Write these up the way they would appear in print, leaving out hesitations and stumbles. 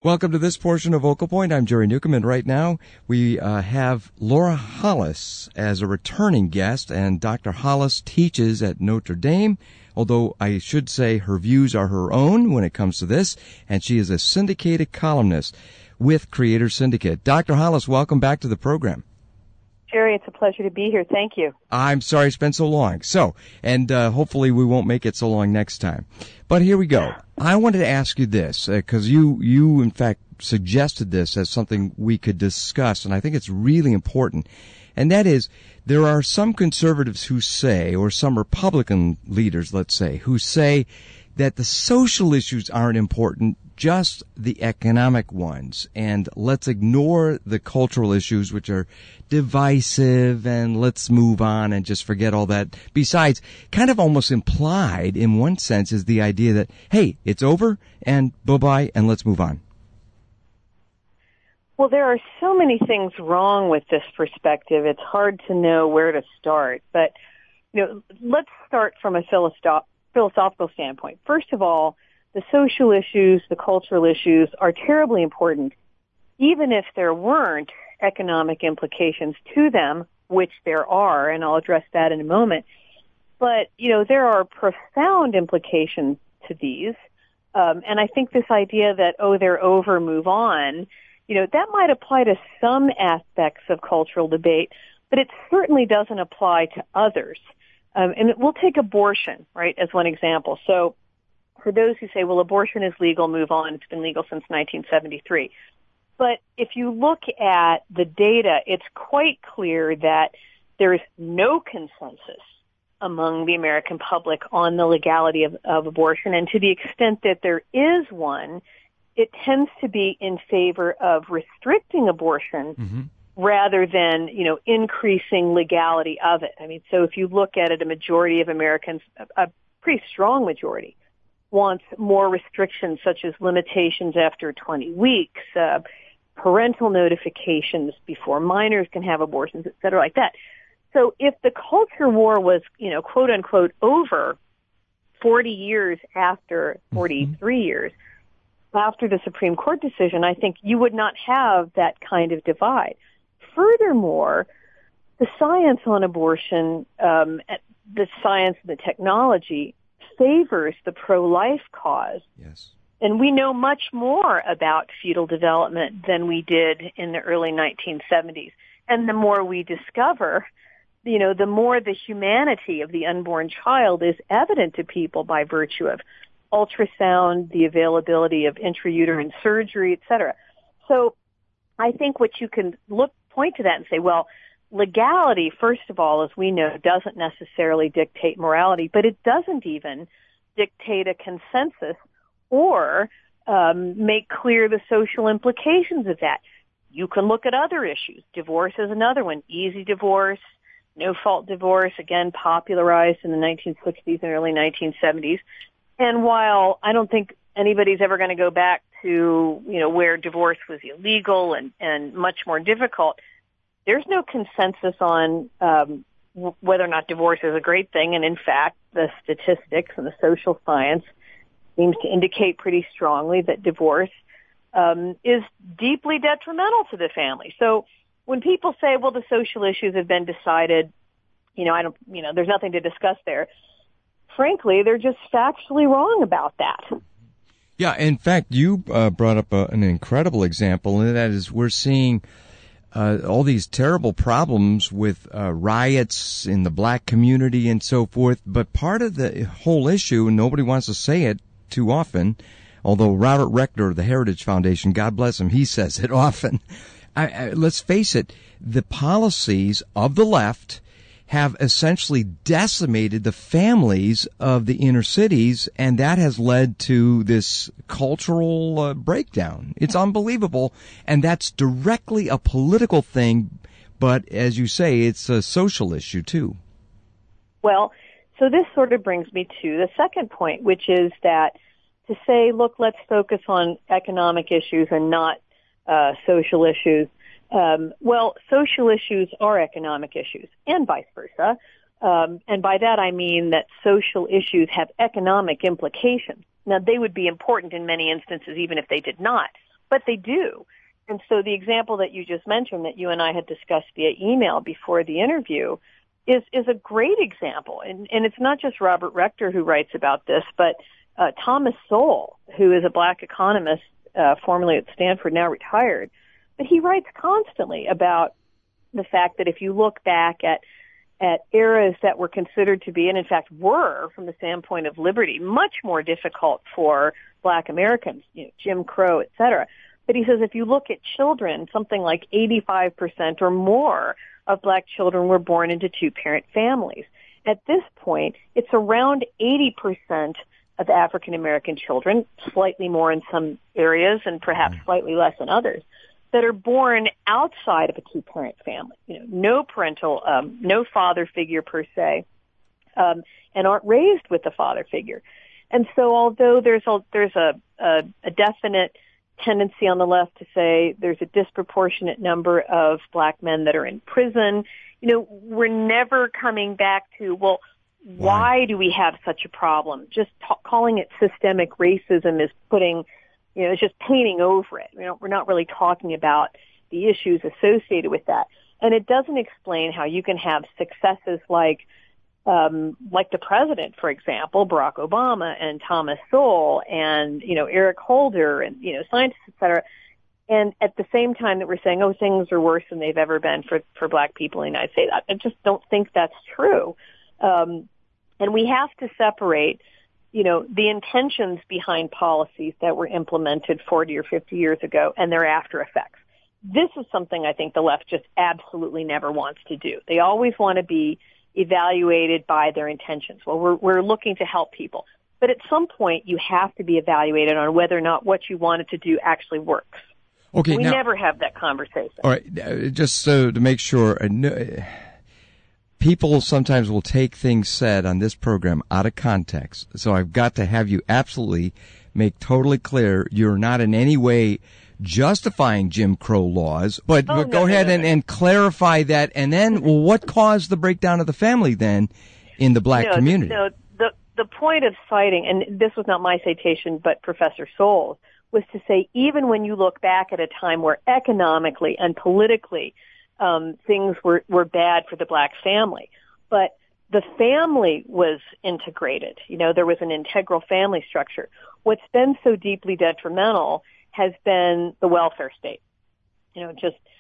Welcome to this portion of Vocal Point. I'm Jerry Newcomb, and right now we have Laura Hollis as a returning guest, and Dr. Hollis teaches at Notre Dame, although I should say her views are her own when it comes to this, and she is a syndicated columnist with Creator Syndicate. Dr. Hollis, welcome back to the program. Jerry, it's a pleasure to be here. Thank you. I'm sorry it's been so long. And hopefully we won't make it so long next time. But here we go. I wanted to ask you this, because you in fact suggested this as something we could discuss, and I think it's really important. And that is, there are some conservatives who say, or some Republican leaders, let's say, who say that the social issues aren't important, just the economic ones, and let's ignore the cultural issues, which are divisive, and let's move on and just forget all that. Besides, kind of almost implied in one sense is the idea that, hey, it's over and bye-bye and let's move on. Well, there are so many things wrong with this perspective. It's hard to know where to start. But, let's start from a philosophical standpoint. First of all, the social issues, the cultural issues are terribly important, even if there weren't economic implications to them, which there are, and I'll address that in a moment. But, there are profound implications to these. And I think this idea that, they're over, move on, that might apply to some aspects of cultural debate, but it certainly doesn't apply to others. And we'll take abortion, right, as one example. So for those who say, well, abortion is legal, move on, it's been legal since 1973. But if you look at the data, it's quite clear that there is no consensus among the American public on the legality of abortion. And to the extent that there is one, it tends to be in favor of restricting abortion rather than, increasing legality of it. I mean, so if you look at it, a majority of Americans, a pretty strong majority, wants more restrictions such as limitations after 20 weeks, parental notifications before minors can have abortions, et cetera, like that. So if the culture war was, quote unquote, over 40 years after, 43 years after the Supreme Court decision, I think you would not have that kind of divide. Furthermore, the science on abortion, the science and the technology favors the pro-life cause. Yes. And we know much more about fetal development than we did in the early 1970s. And the more we discover, the more the humanity of the unborn child is evident to people by virtue of ultrasound, the availability of intrauterine surgery, et cetera. So I think what you can point to that and say, well, legality, first of all, as we know, doesn't necessarily dictate morality, but it doesn't even dictate a consensus or make clear the social implications of that. You can look at other issues. Divorce is another one. Easy divorce, no-fault divorce, again, popularized in the 1960s and early 1970s. And while I don't think anybody's ever going to go back to, where divorce was illegal and much more difficult, there's no consensus on whether or not divorce is a great thing. And in fact, the statistics and the social science seems to indicate pretty strongly that divorce is deeply detrimental to the family. So when people say, well, the social issues have been decided, there's nothing to discuss there. Frankly, they're just factually wrong about that. Yeah, in fact, you brought up an incredible example, and that is we're seeing all these terrible problems with riots in the black community and so forth. But part of the whole issue, and nobody wants to say it too often, although Robert Rector of the Heritage Foundation, God bless him, he says it often. Let's face it, the policies of the left have essentially decimated the families of the inner cities, and that has led to this cultural breakdown. It's unbelievable, and that's directly a political thing, but as you say, it's a social issue too. Well, so this sort of brings me to the second point, which is that to say, look, let's focus on economic issues and not social issues. Well, social issues are economic issues, and vice versa. And by that I mean that social issues have economic implications. Now, they would be important in many instances, even if they did not. but they do. And so the example that you just mentioned that you and I had discussed via email before the interview is a great example. And it's not just Robert Rector who writes about this, but Thomas Sowell, who is a black economist, formerly at Stanford, now retired. But he writes constantly about the fact that if you look back at eras that were considered to be, and in fact were, from the standpoint of liberty, much more difficult for black Americans, Jim Crow, et cetera. But he says if you look at children, something like 85% or more of black children were born into two-parent families. At this point, it's around 80% of African American children, slightly more in some areas and perhaps slightly less in others, that are born outside of a two-parent family. No parental, no father figure per se, and aren't raised with a father figure. And so, although there's a definite tendency on the left to say there's a disproportionate number of black men that are in prison, we're never coming back to, well, why do we have such a problem? Just calling it systemic racism is putting, it's just painting over it. We're not really talking about the issues associated with that. And it doesn't explain how you can have successes like the president, for example, Barack Obama and Thomas Sowell and, Eric Holder and, scientists, et cetera. And at the same time that we're saying, oh, things are worse than they've ever been for black people in the United States, I just don't think that's true. And we have to separate, the intentions behind policies that were implemented 40 or 50 years ago and their after effects. This is something I think the left just absolutely never wants to do. They always want to be evaluated by their intentions. Well, we're looking to help people. But at some point, you have to be evaluated on whether or not what you wanted to do actually works. Okay, we never have that conversation. All right, just so to make sure, people sometimes will take things said on this program out of context. So I've got to have you absolutely make totally clear you're not in any way justifying Jim Crow laws, but go ahead and clarify that. And then, what caused the breakdown of the family then in the black community? The point of citing, and this was not my citation, but Professor Sowell's, was to say even when you look back at a time where economically and politically things were bad for the black family, but the family was integrated. There was an integral family structure. What's been so deeply detrimental has been the welfare state, and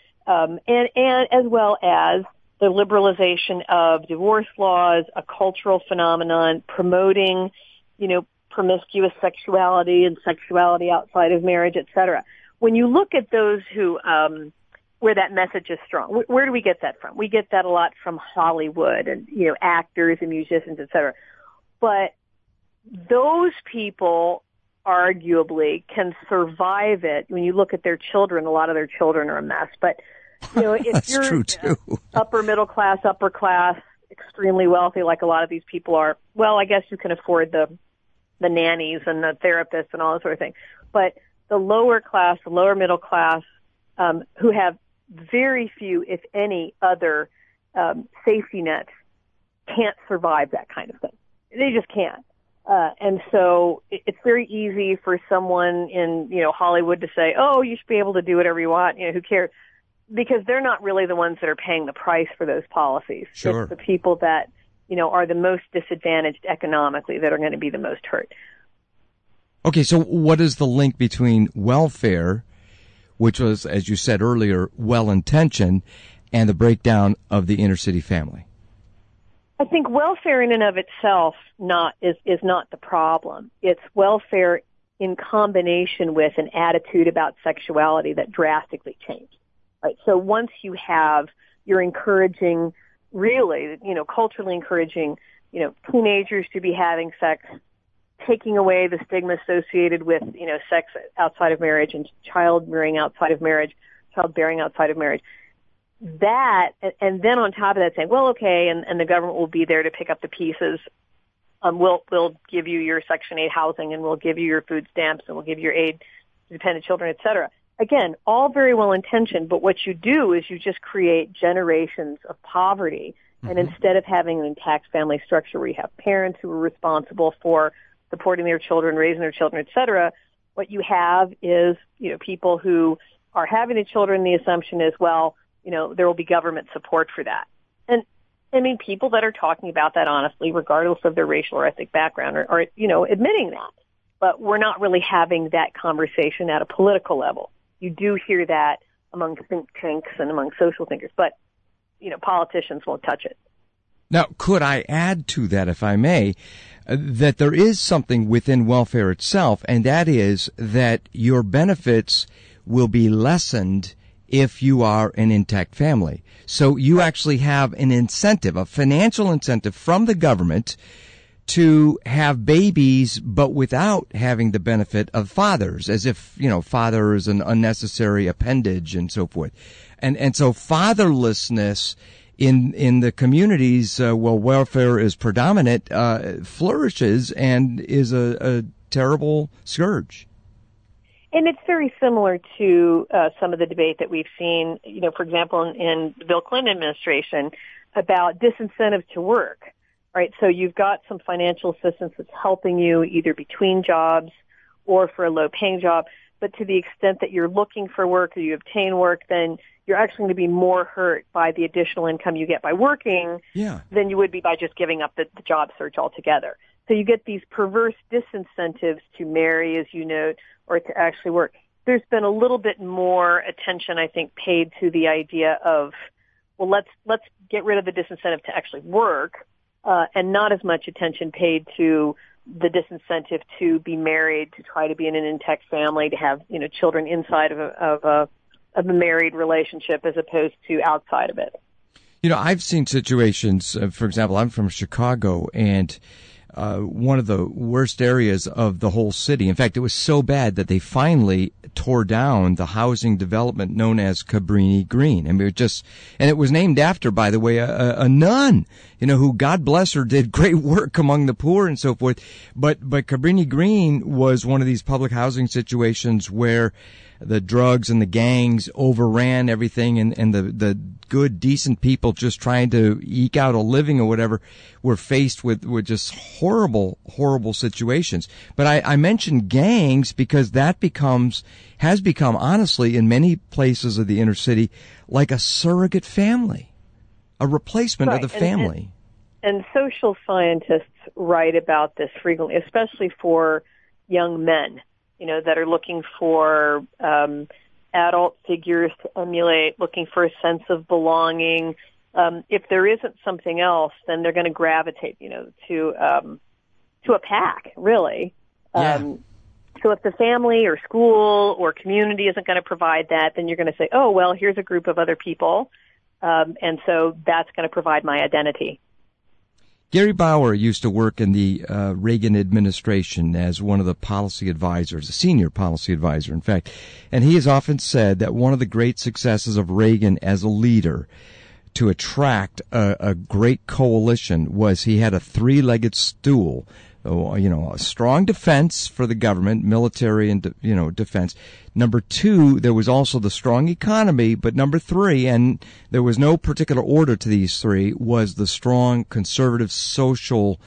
as well as the liberalization of divorce laws, a cultural phenomenon promoting, promiscuous sexuality and sexuality outside of marriage, et cetera. When you look at those who, where that message is strong, where do we get that from? We get that a lot from Hollywood and, actors and musicians, et cetera. But those people arguably can survive it. When you look at their children, a lot of their children are a mess. But, if That's you're true too. Upper middle class, upper class, extremely wealthy, like a lot of these people are, well, I guess you can afford the nannies and the therapists and all that sort of thing. But the lower class, the lower middle class, who have very few, if any, other safety nets, can't survive that kind of thing. They just can't. And so it's very easy for someone in, Hollywood to say, oh, you should be able to do whatever you want. Who cares? Because they're not really the ones that are paying the price for those policies. Sure. It's the people that, are the most disadvantaged economically that are going to be the most hurt. Okay, so what is the link between welfare, which was, as you said earlier, well-intentioned, and the breakdown of the inner city family? I think welfare in and of itself is not the problem. It's welfare in combination with an attitude about sexuality that drastically changed. Right? So once you're encouraging, really, culturally encouraging, teenagers to be having sex, taking away the stigma associated with, sex outside of marriage and childbearing outside of marriage. That, and then on top of that saying, well, okay, and the government will be there to pick up the pieces. We'll give you your Section 8 housing, and we'll give you your food stamps, and we'll give you your aid to dependent children, et cetera. Again, all very well intentioned, but what you do is you just create generations of poverty. Mm-hmm. And instead of having an intact family structure where you have parents who are responsible for supporting their children, raising their children, et cetera, What you have is, people who are having the children, the assumption is, well, there will be government support for that. And I mean, people that are talking about that honestly, regardless of their racial or ethnic background, are admitting that. But we're not really having that conversation at a political level. You do hear that among think tanks and among social thinkers, but, politicians won't touch it. Now, could I add to that, if I may, that there is something within welfare itself, and that is that your benefits will be lessened if you are an intact family. So you actually have an incentive, a financial incentive from the government to have babies, but without having the benefit of fathers, as if, father is an unnecessary appendage and so forth. And so fatherlessness in the communities where welfare is predominant flourishes and is a terrible scourge. And it's very similar to some of the debate that we've seen, for example, in the Bill Clinton administration about disincentive to work, right? So you've got some financial assistance that's helping you either between jobs or for a low-paying job, but to the extent that you're looking for work or you obtain work, then you're actually going to be more hurt by the additional income you get by working than you would be by just giving up the job search altogether. So you get these perverse disincentives to marry, as you note, or to actually work. There's been a little bit more attention, I think, paid to the idea of, well, let's get rid of the disincentive to actually work, and not as much attention paid to the disincentive to be married, to try to be in an intact family, to have children inside of a married relationship as opposed to outside of it. I've seen situations. For example, I'm from Chicago, and one of the worst areas of the whole city. In fact, it was so bad that they finally tore down the housing development known as Cabrini Green. I mean, and it was named after, by the way, a nun, who, God bless her, did great work among the poor and so forth. But Cabrini Green was one of these public housing situations where the drugs and the gangs overran everything, and the good, decent people just trying to eke out a living or whatever were faced with just horrible, horrible situations. But I mentioned gangs because that has become, honestly, in many places of the inner city, like a surrogate family, a replacement of the family. And social scientists write about this frequently, especially for young men, that are looking for adult figures to emulate, looking for a sense of belonging. If there isn't something else, then they're going to gravitate, to a pack, really. Yeah. So if the family or school or community isn't going to provide that, then you're going to say, oh, well, here's a group of other people, and so that's going to provide my identity. Gary Bauer used to work in the Reagan administration as one of the policy advisors, a senior policy advisor, in fact. And he has often said that one of the great successes of Reagan as a leader to attract a great coalition was he had a three-legged stool. A strong defense for the government, military and, defense. Number two, there was also the strong economy, but number three, and there was no particular order to these three, was the strong conservative social,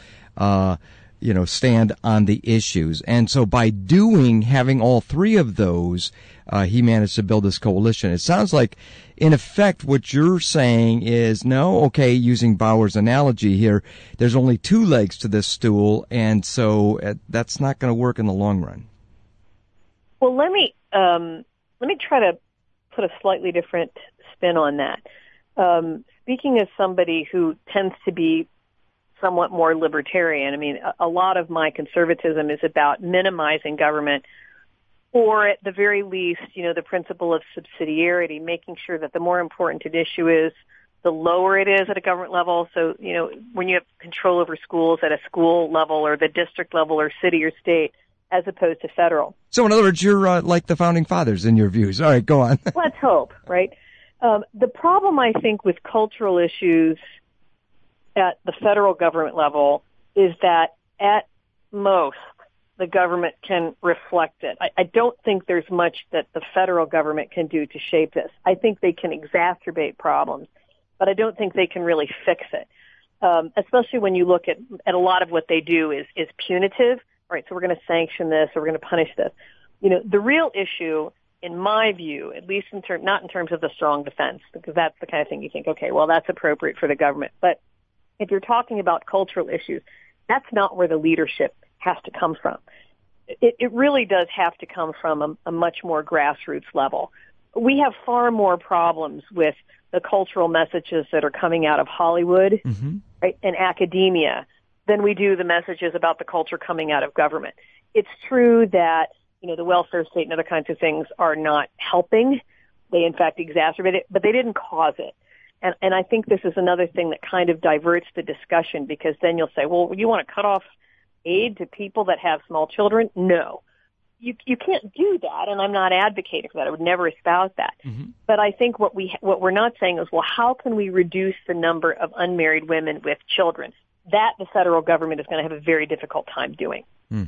stand on the issues. And so by having all three of those, he managed to build this coalition. It sounds like, in effect, what you're saying is, using Bauer's analogy here, there's only two legs to this stool, and so that's not going to work in the long run. Well, let me try to put a slightly different spin on that. Speaking as somebody who tends to be somewhat more libertarian, I mean, a lot of my conservatism is about minimizing government, or at the very least, the principle of subsidiarity, making sure that the more important an issue is, the lower it is at a government level. So, when you have control over schools at a school level or the district level or city or state, as opposed to federal. So, in other words, you're like the founding fathers in your views. All right, go on. Let's hope, right? The problem, I think, with cultural issues at the federal government level is that at most, the government can reflect it. I don't think there's much that the federal government can do to shape this. I think they can exacerbate problems, but I don't think they can really fix it. Especially when you look at a lot of what they do is punitive. All right, so we're going to sanction this or we're going to punish this. The real issue, in my view, at least not in terms of the strong defense, because that's the kind of thing you think, okay, well, that's appropriate for the government. But if you're talking about cultural issues, that's not where the leadership has to come from. It really does have to come from a much more grassroots level. We have far more problems with the cultural messages that are coming out of Hollywood, right, and academia than we do the messages about the culture coming out of government. It's true that, the welfare state and other kinds of things are not helping. They, in fact, exacerbate it, but they didn't cause it. And I think this is another thing that kind of diverts the discussion, because then you'll say, well, you want to cut off aid to people that have small children? No. You can't do that, and I'm not advocating for that. I would never espouse that. But I think what we're not saying is, well, how can we reduce the number of unmarried women with children? That the federal government is going to have a very difficult time doing.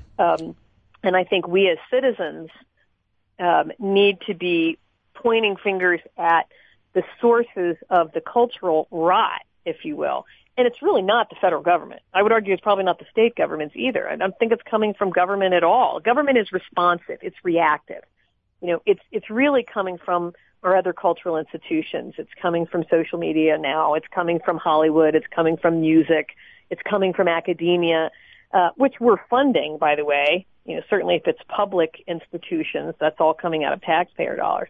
And I think we as citizens need to be pointing fingers at the sources of the cultural rot, if you will. And it's really not the federal government. I would argue it's probably not the state governments either. I don't think it's coming from government at all. Government is responsive. It's reactive. It's really coming from our other cultural institutions. It's coming from social media now. It's coming from Hollywood. It's coming from music. It's coming from academia, which we're funding, by the way. Certainly if it's public institutions, that's all coming out of taxpayer dollars.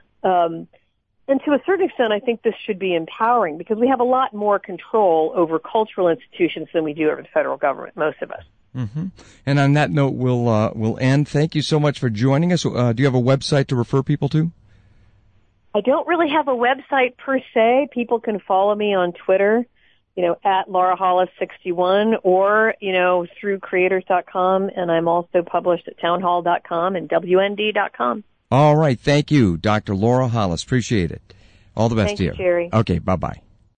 And to a certain extent, I think this should be empowering, because we have a lot more control over cultural institutions than we do over the federal government, most of us. And on that note, we'll end. Thank you so much for joining us. Do you have a website to refer people to? I don't really have a website per se. People can follow me on Twitter, at Laura Hollis 61, or, through creators.com. And I'm also published at townhall.com and WND.com. All right. Thank you, Dr. Laura Hollis. Appreciate it. All the best, Thanks, dear. Jerry. Okay. Bye-bye.